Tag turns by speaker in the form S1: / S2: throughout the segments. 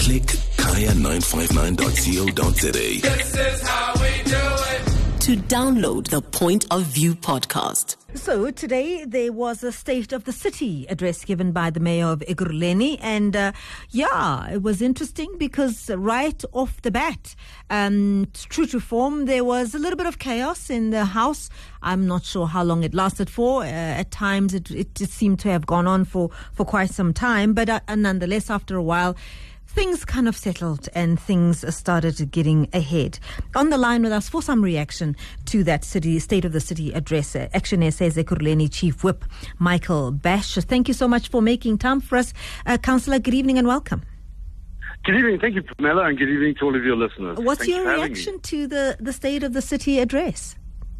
S1: Click kaya959.co.za.
S2: This is how we do it.
S3: To download the Point of View podcast.
S4: So today there was a State of the City address given by the Mayor of Ekurhuleni, and it was interesting because right off the bat, true to form, there was a little bit of chaos in the House. I'm not sure how long it lasted for. At times it seemed to have gone on for quite some time, but nonetheless, after a while, things kind of settled and things started getting ahead. On the line with us for some reaction to that State of the City address, Action SA's Ekurhuleni Chief Whip, Michael Bash. Thank you so much for making time for us. Councillor, good evening and welcome.
S5: Good evening. Thank you, Pamela, and good evening to all of your listeners.
S4: What's your reaction to the State of the City address?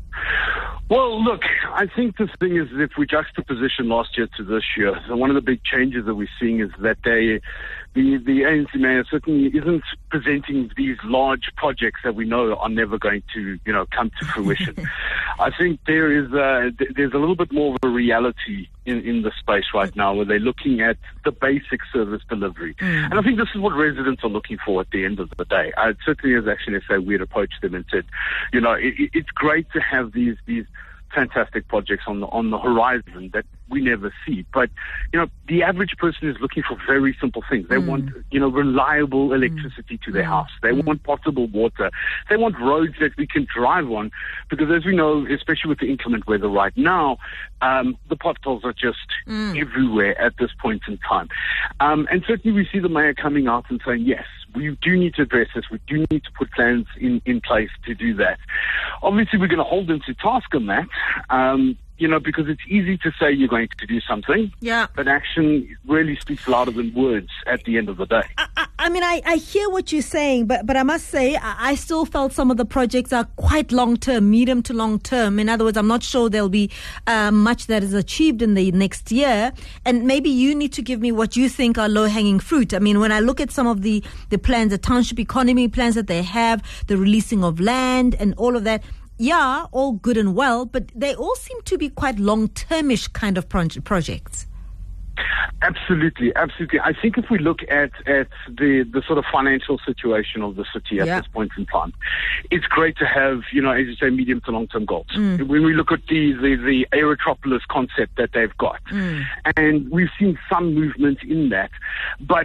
S5: Well, look, I think the thing is, if we juxtaposition last year to this year, so one of the big changes that we're seeing is that the ANC mayor certainly isn't presenting these large projects that we know are never going to, come to fruition. I think there's a little bit more of a reality in the space right now where they're looking at the basic service delivery. And I think this is what residents are looking for at the end of the day. Certainly as Action SA, we had approached them and said, it's great to have these fantastic projects on the horizon that we never see. But, the average person is looking for very simple things. They want, reliable electricity to their house. They want potable water. They want roads that we can drive on. Because as we know, especially with the inclement weather right now, the potholes are just everywhere at this point in time. And certainly we see the mayor coming out and saying, yes, we do need to address this. We do need to put plans in place to do that. Obviously, we're going to hold them to task on that. Because it's easy to say you're going to do something, but action really speaks louder than words at the end of the day.
S4: I hear what you're saying, but I must say, I still felt some of the projects are quite long-term, medium to long-term. In other words, I'm not sure there'll be much that is achieved in the next year. And maybe you need to give me what you think are low-hanging fruit. When I look at some of the plans, the township economy plans that they have, the releasing of land and all of that, all good and well, but they all seem to be quite long-termish kind of projects.
S5: Absolutely. I think if we look at the sort of financial situation of the city at this point in time, it's great to have, as you say, medium to long-term goals. When we look at the Aerotropolis concept that they've got, and we've seen some movement in that, but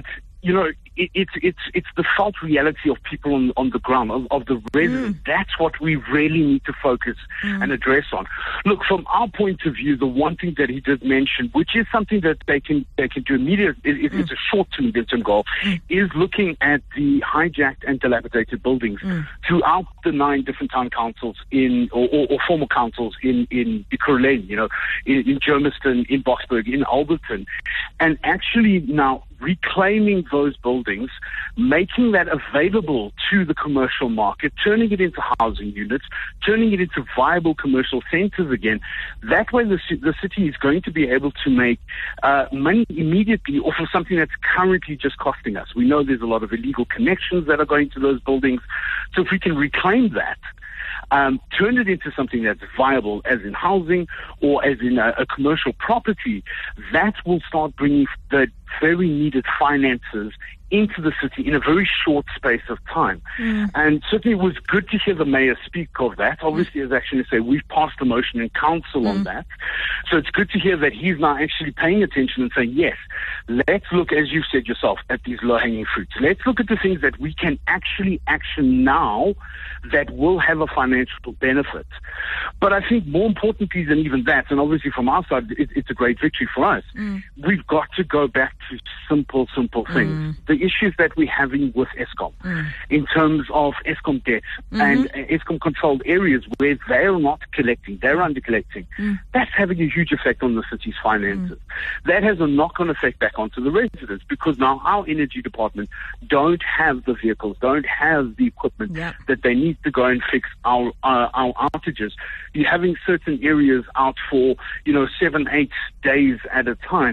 S5: it's the felt reality of people on the ground, of the residents. That's what we really need to focus and address on. Look, from our point of view, the one thing that he did mention, which is something that they can do immediately, it's a short to medium-term goal, is looking at the hijacked and dilapidated buildings throughout the 9 different town councils or former councils in Ekurhuleni, in Germiston, in Boksburg, in Alberton, and actually now reclaiming those buildings, making that available to the commercial market, turning it into housing units, turning it into viable commercial centers again. That way the city is going to be able to make money immediately off of something that's currently just costing us. We know there's a lot of illegal connections that are going to those buildings. So if we can reclaim that, turn it into something that's viable as in housing or as in a commercial property, that will start bringing the very needed finances into the city in a very short space of time. And certainly it was good to hear the mayor speak of that. Obviously, as Action SA, we've passed a motion in council on that. So it's good to hear that he's now actually paying attention and saying, yes, let's look, as you've said yourself, at these low-hanging fruits. Let's look at the things that we can actually action now that will have a financial benefit. But I think more importantly than even that, and obviously from our side, it's a great victory for us, we've got to go back to simple things. The issues that we're having with Eskom in terms of Eskom debt and Eskom controlled areas where they're not collecting, they're under collecting, that's having a huge effect on the city's finances. That has a knock-on effect back onto the residents because now our energy department don't have the vehicles, don't have the equipment that they need to go and fix our outages. You're having certain areas out for 7-8 days at a time.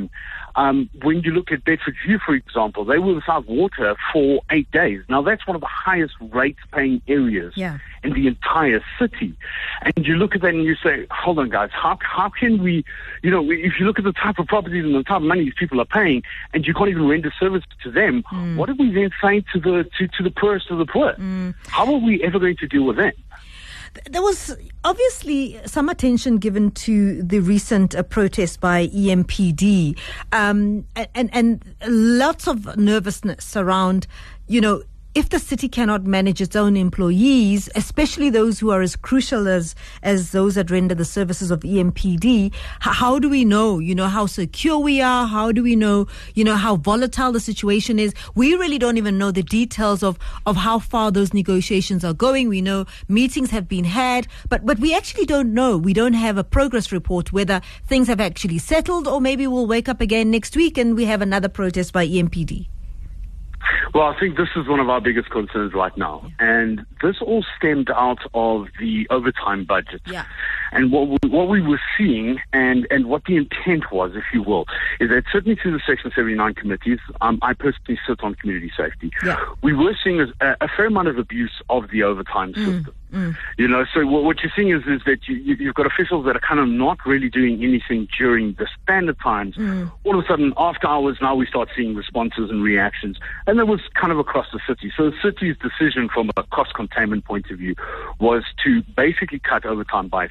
S5: When you look at Bedford View, for example, they were without water for 8 days. Now, that's one of the highest rate-paying areas in the entire city. And you look at that and you say, hold on, guys, how can we, if you look at the type of properties and the type of money these people are paying, and you can't even render service to them, what are we then saying to the poorest of the poor? How are we ever going to deal with that?
S4: There was obviously some attention given to the recent protest by EMPD, and lots of nervousness around, if the city cannot manage its own employees, especially those who are as crucial as those that render the services of EMPD, how do we know, how secure we are? How do we know, how volatile the situation is? We really don't even know the details of how far those negotiations are going. We know meetings have been had, but we actually don't know. We don't have a progress report whether things have actually settled, or maybe we'll wake up again next week and we have another protest by EMPD.
S5: Well, I think this is one of our biggest concerns right now. And this all stemmed out of the overtime budget. Yeah. And what we were seeing and what the intent was, if you will, is that certainly through the Section 79 committees, I personally sit on community safety. Yeah. We were seeing a fair amount of abuse of the overtime system. So what you're seeing is that you've got officials that are kind of not really doing anything during the standard times. All of a sudden, after hours, now we start seeing responses and reactions. And that was kind of across the city. So the city's decision from a cost containment point of view was to basically cut overtime by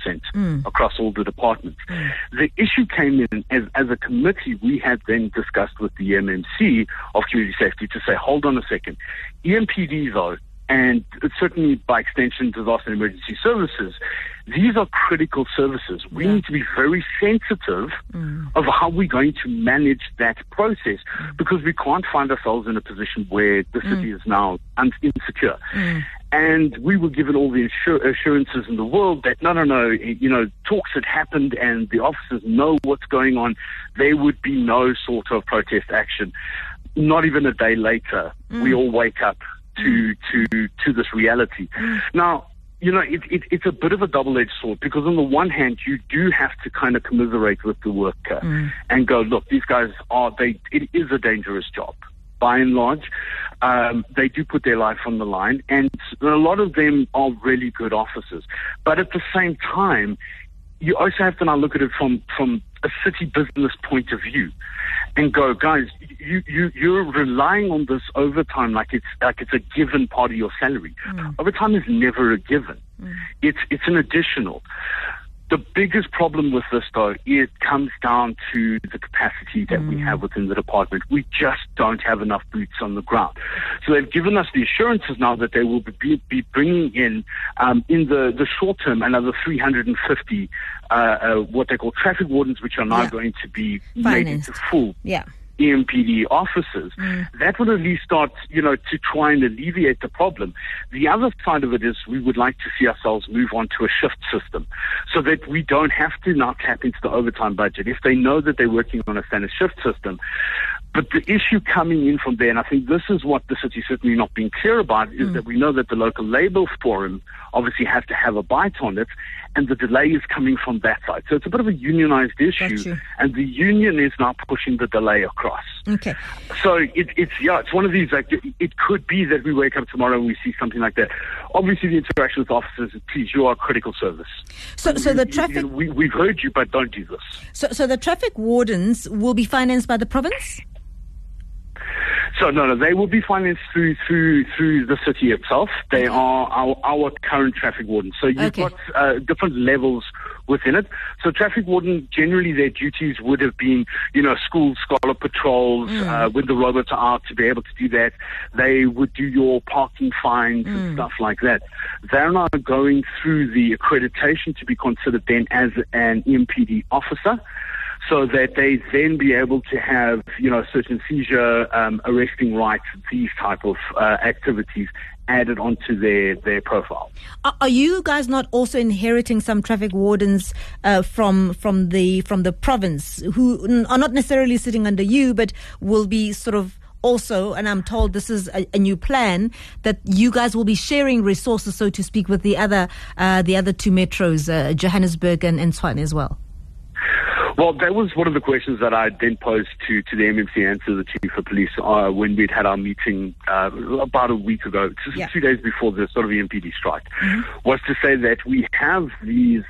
S5: 50% across all the departments. The issue came in as a committee we had then discussed with the MMC of community safety to say, hold on a second. EMPD, though, and certainly by extension disaster and emergency services, these are critical services. We need to be very sensitive of how we're going to manage that process, because we can't find ourselves in a position where the city is now insecure. And we were given all the assurances in the world that, no, talks had happened and the officers know what's going on. There would be no sort of protest action. Not even a day later, we all wake up to this reality. Now, it's a bit of a double-edged sword, because on the one hand, you do have to kind of commiserate with the worker and go, look, these guys it is a dangerous job. By and large, they do put their life on the line, and a lot of them are really good officers. But at the same time, you also have to now look at it from a city business point of view and go, guys, you're relying on this overtime like it's a given part of your salary. Overtime is never a given. It's an additional. The biggest problem with this, though, it comes down to the capacity that we have within the department. We just don't have enough boots on the ground. So they've given us the assurances now that they will be bringing in the short term, another 350, what they call traffic wardens, which are now going to be made into full EMPD officers. That would at least start, to try and alleviate the problem. The other side of it is we would like to see ourselves move on to a shift system so that we don't have to now tap into the overtime budget. If they know that they're working on a standard shift system, but the issue coming in from there, and I think this is what the city certainly not being clear about, is that we know that the local Labour Forum obviously has to have a bite on it, and the delay is coming from that side. So it's a bit of a unionized issue, and the union is now pushing the delay across. Okay. So it's one of these, like, it could be that we wake up tomorrow and we see something like that. Obviously, the interaction with officers, please, you are a critical service.
S4: So the traffic...
S5: we've heard you, but don't do this.
S4: So the traffic wardens will be financed by the province?
S5: So no, they will be financed through the city itself. They are our current traffic wardens. So you've got different levels within it. So traffic warden, generally their duties would have been, school scholar patrols, when the robots are out to be able to do that. They would do your parking fines and stuff like that. They're now going through the accreditation to be considered then as an EMPD officer, so that they then be able to have, search and seizure, arresting rights, these type of activities added onto their profile.
S4: Are you guys not also inheriting some traffic wardens from the province who are not necessarily sitting under you, but will be sort of also, and I'm told this is a new plan, that you guys will be sharing resources, so to speak, with the other two metros, Johannesburg and Tshwane as well?
S5: Well, that was one of the questions that I then posed to the MMC and to the Chief of Police when we'd had our meeting about a week ago, just 2 days before the sort of EMPD strike, was to say that we have these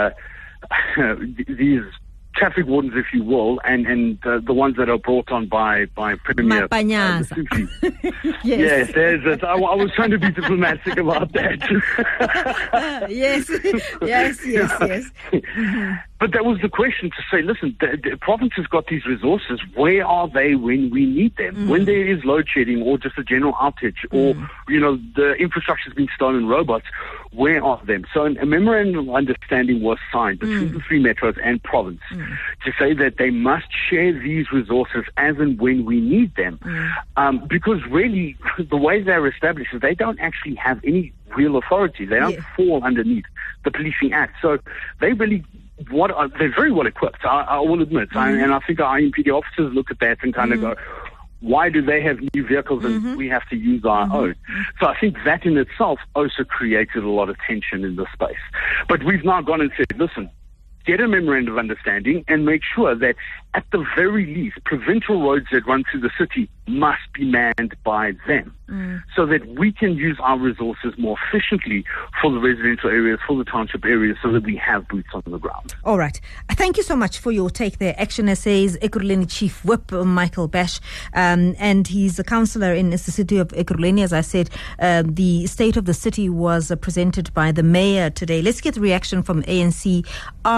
S5: traffic wardens, if you will, and the ones that are brought on by Premier
S4: Mapanyaza.
S5: Yes, I was trying to be diplomatic about that.
S4: Yes. Mm-hmm.
S5: But that was the question, to say, listen, the province has got these resources. Where are they when we need them? When there is load shedding or just a general outage or, the infrastructure's been stolen, robots, where are them? So a memorandum of understanding was signed between the three metros and province to say that they must share these resources as and when we need them. Because really, the way they're established is they don't actually have any real authority. They don't fall underneath the Policing Act. So they really... they're very well equipped, I will admit. And I think our IMPD officers look at that and kind of go, why do they have new vehicles and we have to use our own? So I think that in itself also created a lot of tension in the space. But we've now gone and said, listen, get a memorandum of understanding and make sure that at the very least, provincial roads that run through the city must be manned by them so that we can use our resources more efficiently for the residential areas, for the township areas, so that we have boots on the ground.
S4: All right. Thank you so much for your take there. Action SA's Ekurhuleni Chief Whip, Michael Bash, and he's a councillor in the city of Ekurhuleni. As I said, the state of the city was presented by the mayor today. Let's get the reaction from ANC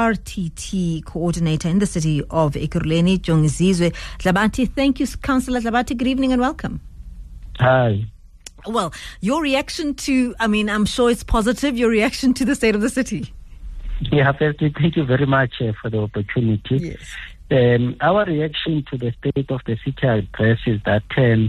S4: RTT coordinator in the city of Ekurhuleni, Jongizizwe Dlabati. Thank you, Councillor Dlabati. Good evening and welcome.
S1: Hi.
S4: Well, your reaction to, I'm sure it's positive, your reaction to the state of the city.
S1: Yeah, firstly, thank you very much for the opportunity.
S4: Yes.
S1: Our reaction to the state of the city address is that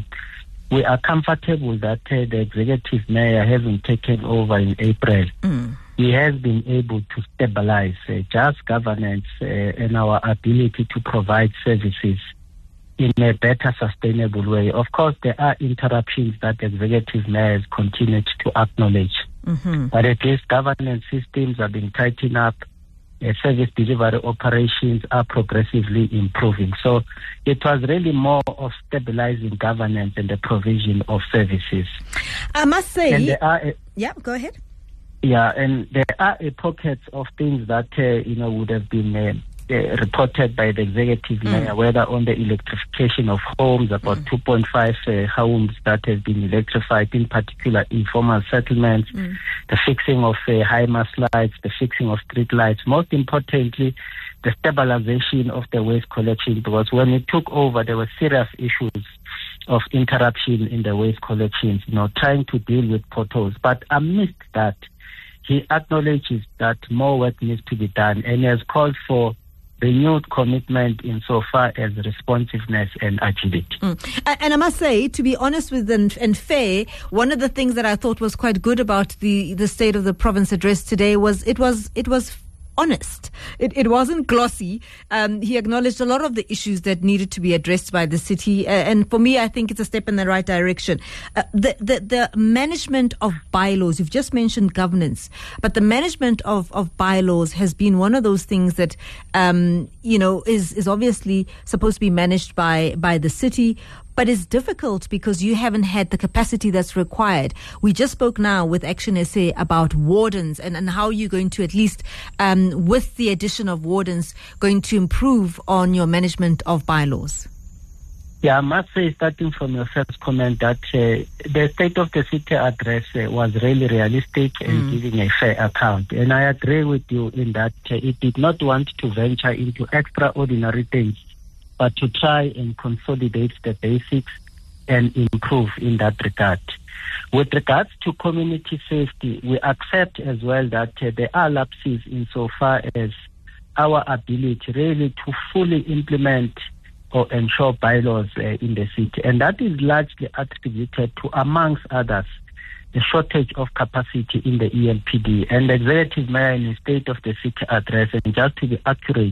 S1: we are comfortable that the executive mayor, having taken over in April, he has been able to stabilize just governance and our ability to provide services in a better, sustainable way. Of course, there are interruptions that the executive mayor has continued to acknowledge. But at least governance systems are being tightened up. Service delivery operations are progressively improving. So it was really more of stabilizing governance and the provision of services.
S4: I must say...
S1: And there are
S4: go ahead.
S1: Yeah, and there are pockets of things that, would have been... reported by the executive mayor, whether on the electrification of homes, about 2.5 homes that have been electrified, in particular informal settlements, the fixing of high mast lights, the fixing of street lights, most importantly, the stabilization of the waste collection, because when it took over, there were serious issues of interruption in the waste collections, trying to deal with potholes. But amidst that, he acknowledges that more work needs to be done and has called for renewed commitment insofar as responsiveness and agility.
S4: And I must say, to be honest with and fair, one of the things that I thought was quite good about the State of the Province address today was it was honest. It wasn't glossy. He acknowledged a lot of the issues that needed to be addressed by the city. And for me, I think it's a step in the right direction. The management of bylaws, you've just mentioned governance, but the management of bylaws has been one of those things that, is obviously supposed to be managed by the city. But it's difficult because you haven't had the capacity that's required. We just spoke now with Action SA about wardens and how you're going to, at least with the addition of wardens, going to improve on your management of bylaws.
S1: Yeah, I must say, starting from your first comment, that the State of the City address was really realistic and giving a fair account. And I agree with you in that it did not want to venture into extraordinary things, but to try and consolidate the basics and improve in that regard. With regards to community safety, we accept as well that there are lapses insofar as our ability really to fully implement or ensure bylaws in the city. And that is largely attributed to, amongst others, the shortage of capacity in the EMPD. And the executive mayor in the State of the City address, and just to be accurate,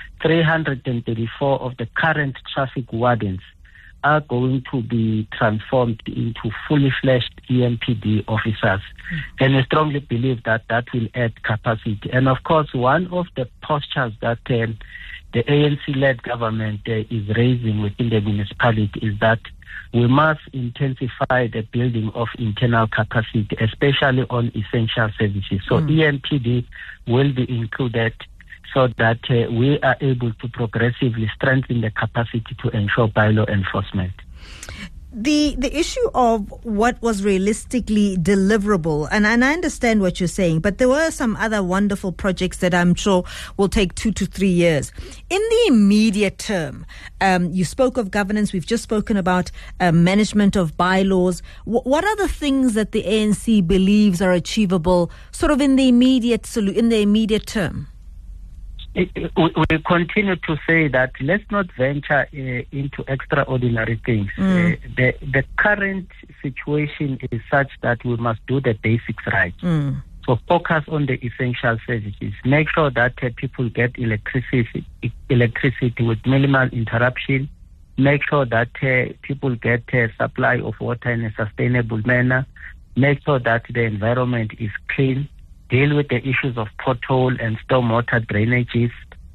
S1: 334 of the current traffic wardens are going to be transformed into fully fledged EMPD officers. And I strongly believe that that will add capacity. And of course, one of the postures that the ANC-led government is raising within the municipality is that we must intensify the building of internal capacity, especially on essential services. So EMPD will be included so that we are able to progressively strengthen the capacity to ensure bylaw enforcement.
S4: The issue of what was realistically deliverable, and I understand what you're saying, but there were some other wonderful projects that I'm sure will take 2 to 3 years. In the immediate term, you spoke of governance, we've just spoken about management of bylaws. What are the things that the ANC believes are achievable sort of in the immediate term?
S1: We continue to say that let's not venture into extraordinary things. The current situation is such that we must do the basics right. So focus on the essential services. Make sure that people get electricity with minimal interruption. Make sure that people get supply of water in a sustainable manner. Make sure that the environment is clean. Deal with the issues of pothole and stormwater drainages.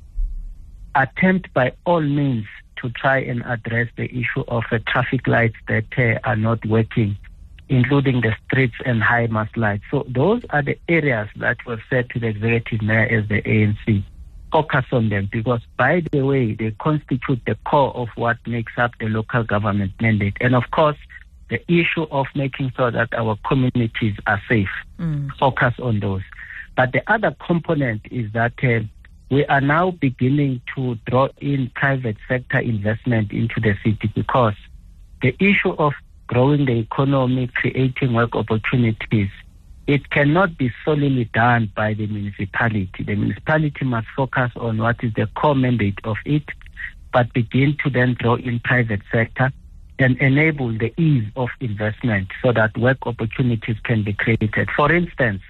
S1: Attempt by all means to try and address the issue of traffic lights that are not working, including the streets and high mast lights. So those are the areas that were said to the executive mayor as the ANC. Focus on them because, by the way, they constitute the core of what makes up the local government mandate. And of course, the issue of making sure that our communities are safe, focus on those. But the other component is that we are now beginning to draw in private sector investment into the city because the issue of growing the economy, creating work opportunities, it cannot be solely done by the municipality. The municipality must focus on what is the core mandate of it, but begin to then draw in private sector and enable the ease of investment so that work opportunities can be created. For instance,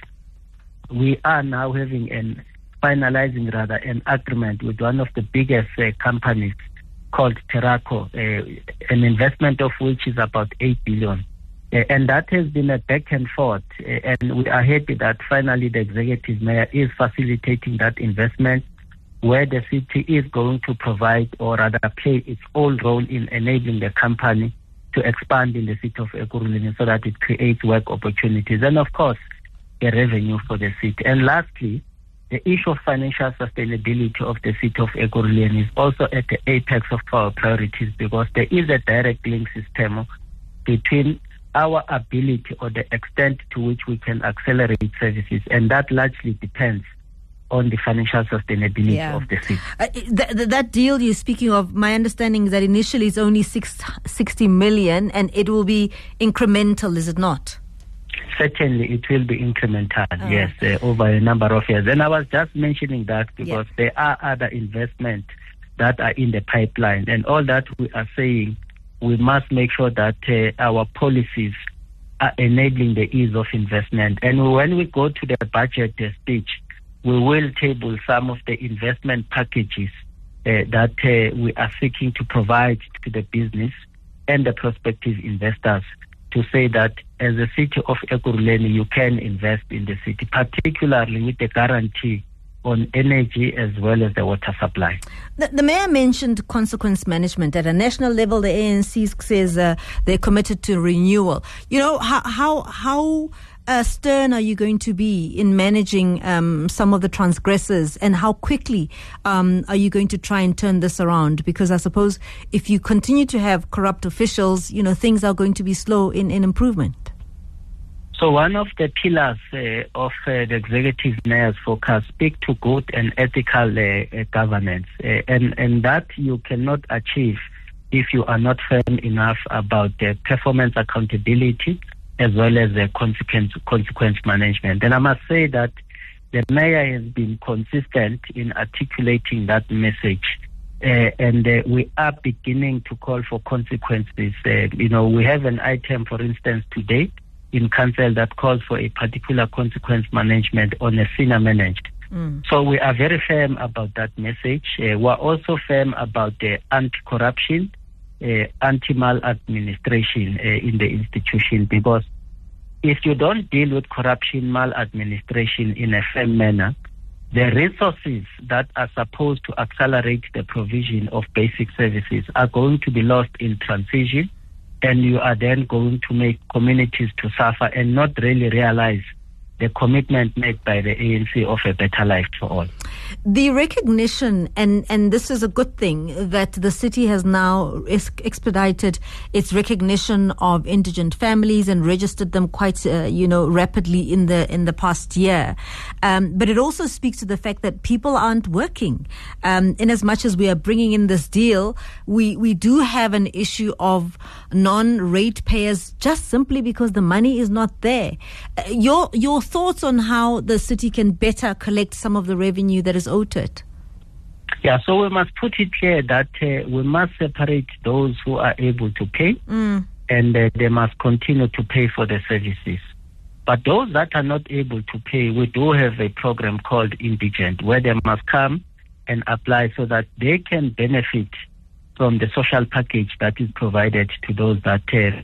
S1: we are now finalizing an agreement with one of the biggest companies called Terraco, an investment of which is about 8 billion. And that has been a back and forth. And we are happy that finally the executive mayor is facilitating that investment, where the city is going to provide or rather play its own role in enabling the company to expand in the city of Ekurhuleni so that it creates work opportunities and, of course, a revenue for the city. And lastly, the issue of financial sustainability of the city of Ekurhuleni is also at the apex of our priorities because there is a direct link system between our ability or the extent to which we can accelerate services, and that largely depends on the financial sustainability of the city.
S4: That deal you're speaking of, my understanding is that initially it's only 60 million and it will be incremental, is it not?
S1: Certainly, it will be incremental, yes, over a number of years. And I was just mentioning that because there are other investments that are in the pipeline. And all that we are saying, we must make sure that our policies are enabling the ease of investment. And when we go to the budget speech, we will table some of the investment packages that we are seeking to provide to the business and the prospective investors to say that as a city of Ekurhuleni, you can invest in the city, particularly with the guarantee on energy as well as the water supply.
S4: The mayor mentioned consequence management. At a national level, the ANC says they're committed to renewal. You know, how stern are you going to be in managing some of the transgressors, and how quickly are you going to try and turn this around? Because I suppose if you continue to have corrupt officials, you know, things are going to be slow in improvement.
S1: So one of the pillars of the executive mayor's focus speak to good and ethical governance, and that you cannot achieve if you are not firm enough about the performance accountability as well as the consequence management. And I must say that the mayor has been consistent in articulating that message, and we are beginning to call for consequences. We have an item, for instance, today in council that calls for a particular consequence management on a senior manager. So we are very firm about that message. We're also firm about the anti-corruption, anti-maladministration in the institution, because if you don't deal with corruption, maladministration in a firm manner, the resources that are supposed to accelerate the provision of basic services are going to be lost in transition, and you are then going to make communities to suffer and not really realize the commitment made by the ANC of a better life for all.
S4: The recognition, and this is a good thing, that the city has now expedited its recognition of indigent families and registered them quite, rapidly in the past year. But it also speaks to the fact that people aren't working. In as much as we are bringing in this deal, we do have an issue of non-rate payers just simply because the money is not there. Your thoughts on how the city can better collect some of the revenue that is owed to it?
S1: Yeah, so we must put it clear that we must separate those who are able to pay and they must continue to pay for the services. But those that are not able to pay, we do have a program called Indigent where they must come and apply so that they can benefit from the social package that is provided to those that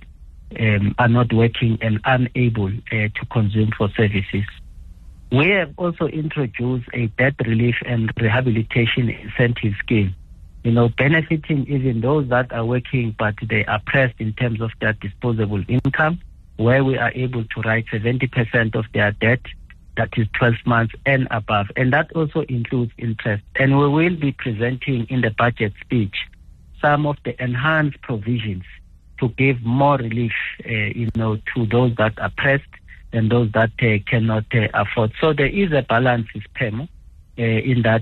S1: are not working and unable to consume for services. We have also introduced a debt relief and rehabilitation incentive scheme, benefiting even those that are working but they are pressed in terms of their disposable income, where we are able to write 70% of their debt, that is 12 months and above. And that also includes interest. And we will be presenting in the budget speech some of the enhanced provisions to give more relief, to those that are pressed and those that cannot afford. So there is a balance, Pemo, in that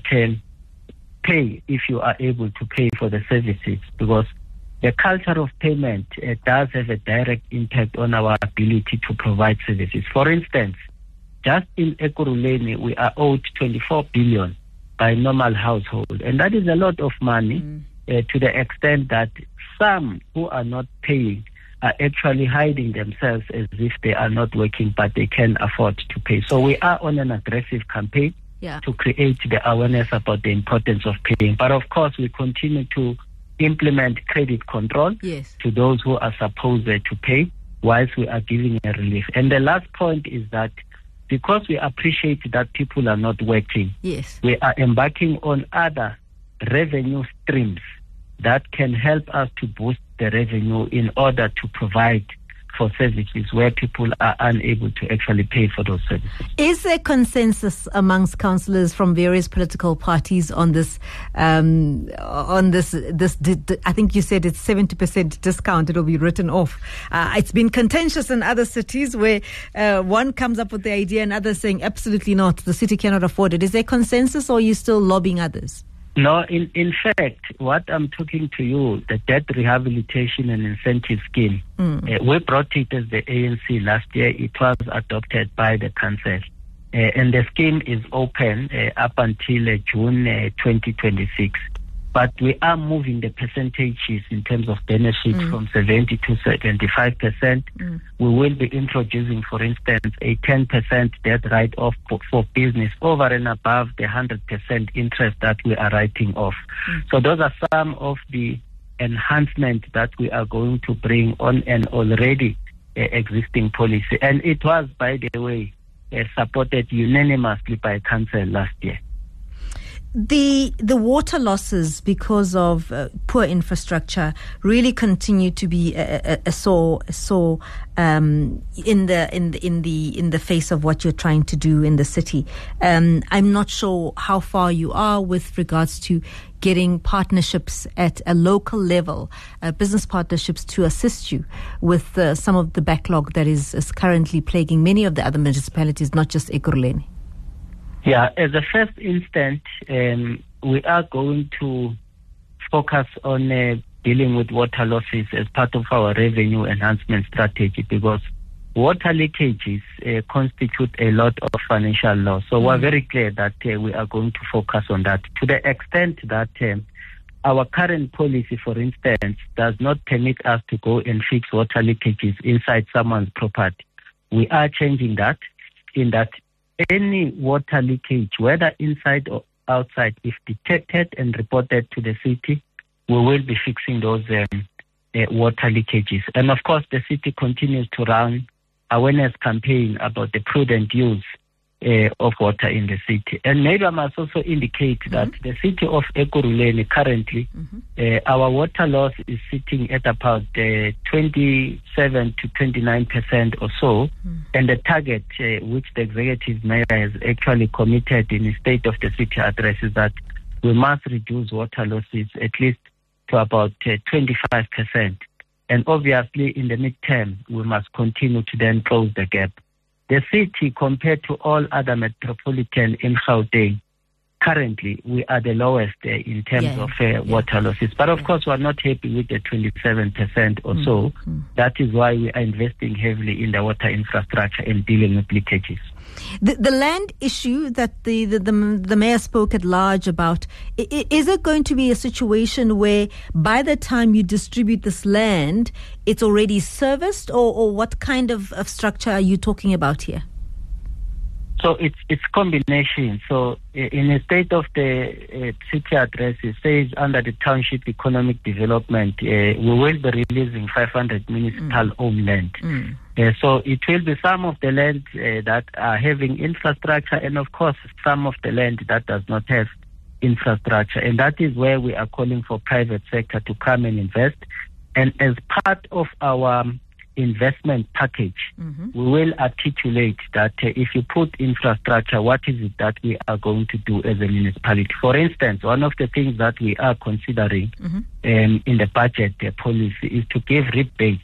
S1: pay if you are able to pay for the services, because the culture of payment does have a direct impact on our ability to provide services. For instance, just in Ekurhuleni, we are owed 24 billion by normal household, and that is a lot of money to the extent that some who are not paying are actually hiding themselves as if they are not working, but they can afford to pay. So we are on an aggressive campaign to create the awareness about the importance of paying. But of course, we continue to implement credit control to those who are supposed to pay, whilst we are giving a relief. And the last point is that because we appreciate that people are not working, we are embarking on other revenue streams that can help us to boost the revenue in order to provide for services where people are unable to actually pay for those services.
S4: Is there consensus amongst councillors from various political parties on this? I think you said it's 70% discount. It'll be written off. It's been contentious in other cities where one comes up with the idea and others saying absolutely not. The city cannot afford it. Is there consensus, or are you still lobbying others?
S1: No, in fact, what I'm talking to you, the debt rehabilitation and incentive scheme, we brought it as the ANC last year. It was adopted by the council. And the scheme is open up until June 2026. But we are moving the percentages in terms of benefit from 70 to 75%. We will be introducing, for instance, a 10% debt write-off for business over and above the 100% interest that we are writing off. So those are some of the enhancements that we are going to bring on an already existing policy. And it was, by the way, supported unanimously by council last year.
S4: The water losses because of poor infrastructure really continue to be a sore in the face of what you're trying to do in the city. I'm not sure how far you are with regards to getting partnerships at a local level, business partnerships to assist you with some of the backlog that is currently plaguing many of the other municipalities, not just Ekurhuleni.
S1: Yeah, as a first instance, we are going to focus on dealing with water losses as part of our revenue enhancement strategy, because water leakages constitute a lot of financial loss. So we're very clear that we are going to focus on that to the extent that our current policy, for instance, does not permit us to go and fix water leakages inside someone's property. We are changing that in that any water leakage, whether inside or outside, if detected and reported to the city, we will be fixing those water leakages. And of course, the city continues to run awareness campaign about the prudent use of water in the city. And maybe I must also indicate that the city of Ekurhuleni currently, our water loss is sitting at about 27 to 29% or so. And the target which the executive mayor has actually committed in his State of the City address is that we must reduce water losses at least to about 25%. And obviously in the midterm, we must continue to then close the gap. The city, compared to all other metropolitan in Gauteng, currently we are the lowest in terms of water losses. But of course, we're not happy with the 27% or so. That is why we are investing heavily in the water infrastructure and dealing with leakages.
S4: The land issue that the mayor spoke at large about, is it going to be a situation where by the time you distribute this land, it's already serviced, or what kind of structure are you talking about here?
S1: So it's combination. So in a State of the City address, it says under the Township Economic Development, we will be releasing 500 municipal owned land. So it will be some of the land that are having infrastructure, and of course some of the land that does not have infrastructure. And that is where we are calling for private sector to come and invest. And as part of our investment package, we will articulate that if you put infrastructure, what is it that we are going to do as a municipality? For instance, one of the things that we are considering in the budget policy is to give rebates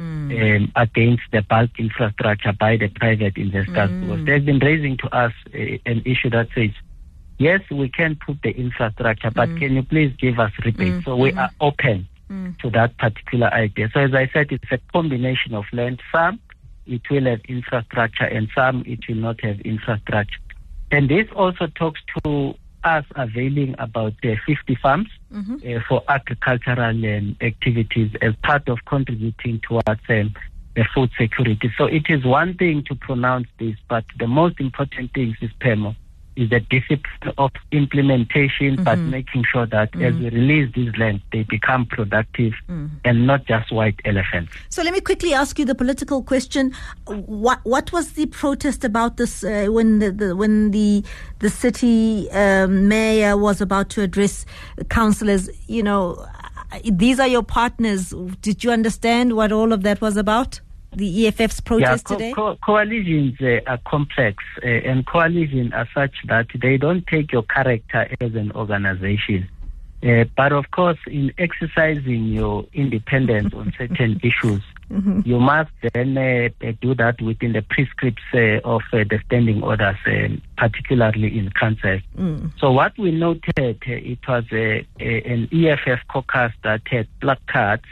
S1: against the bulk infrastructure by the private investors. Because they've been raising to us an issue that says, yes, we can put the infrastructure, but can you please give us rebates? So we are open to that particular idea. So as I said, it's a combination of land. Some it will have infrastructure, and some it will not have infrastructure. And this also talks to us availing about 50 farms for agricultural activities as part of contributing towards food security. So it is one thing to pronounce this, but the most important thing is is the discipline of implementation, but making sure that as we release these lands, they become productive and not just white elephants.
S4: So let me quickly ask you the political question. What was the protest about this when the city mayor was about to address councillors? You know, these are your partners. Did you understand what all of that was about? The EFF's protest today?
S1: Coalitions are complex, and coalitions are such that they don't take your character as an organization. But of course, in exercising your independence on certain issues, you must then do that within the prescripts of the standing orders, particularly in councils. So what we noted, it was an EFF caucus that had placards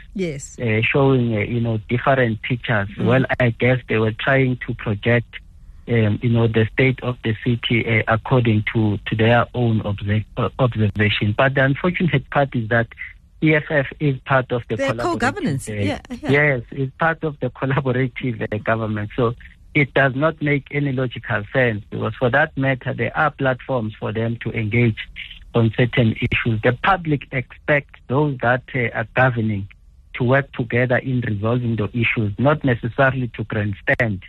S1: showing, different pictures. Well, I guess they were trying to project the state of the city according to their own observation. But the unfortunate part is that EFF is part of the
S4: co-governance.
S1: Yes, it's part of the collaborative government. So it does not make any logical sense, because for that matter, there are platforms for them to engage on certain issues. The public expects those that are governing to work together in resolving the issues, not necessarily to grandstand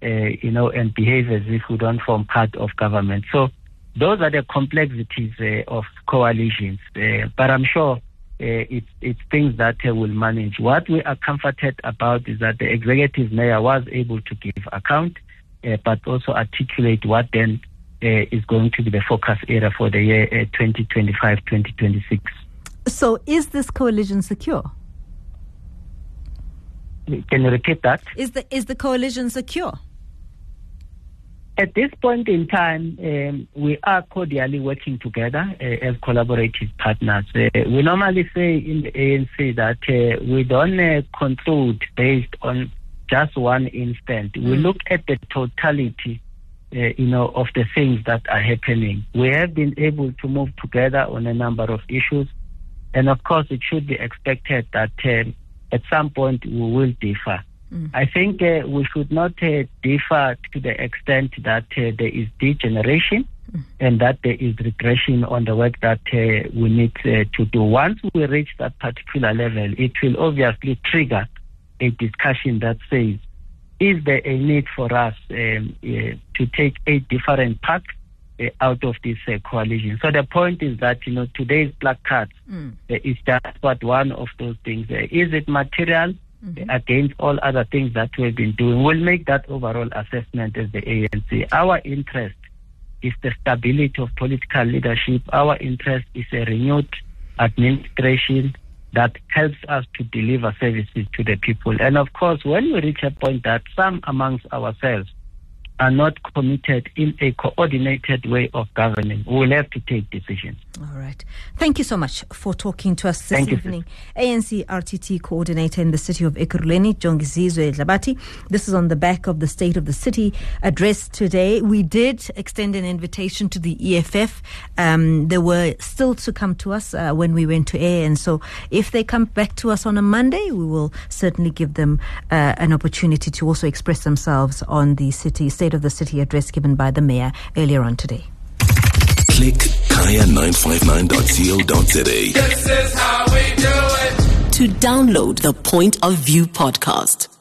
S1: and behave as if we don't form part of government. So those are the complexities of coalitions. But I'm sure it's things that will manage. What we are comforted about is that the executive mayor was able to give account, but also articulate what then is going to be the focus area for the year 2025-2026.
S4: So is this coalition secure?
S1: Can you repeat that?
S4: Is the coalition secure?
S1: At this point in time, we are cordially working together as collaborative partners. We normally say in the ANC that we don't conclude based on just one instant. We look at the totality, of the things that are happening. We have been able to move together on a number of issues, and of course, it should be expected that at some point we will differ. I think we should not differ to the extent that there is degeneration and that there is regression on the work that we need to do. Once we reach that particular level, it will obviously trigger a discussion that says, is there a need for us to take 8 different parts out of this coalition? So the point is that, today's placards is just but one of those things. Is it material against all other things that we've been doing? We'll make that overall assessment as the ANC. Our interest is the stability of political leadership. Our interest is a renewed administration that helps us to deliver services to the people. And of course, when we reach a point that some amongst ourselves are not committed in a coordinated way of governing, we will have to take decisions.
S4: All right. Thank you so much for talking to us this evening. ANC RTT coordinator in the city of Ekurhuleni, Jongizizwe Dlabati. This is on the back of the State of the City address today. We did extend an invitation to the EFF. They were still to come to us when we went to air. And so if they come back to us on a Monday, we will certainly give them an opportunity to also express themselves on the State of the City address given by the mayor earlier on today.
S6: Click kaya959.co.za.
S2: This is how we do it.
S3: To download the Point of View podcast.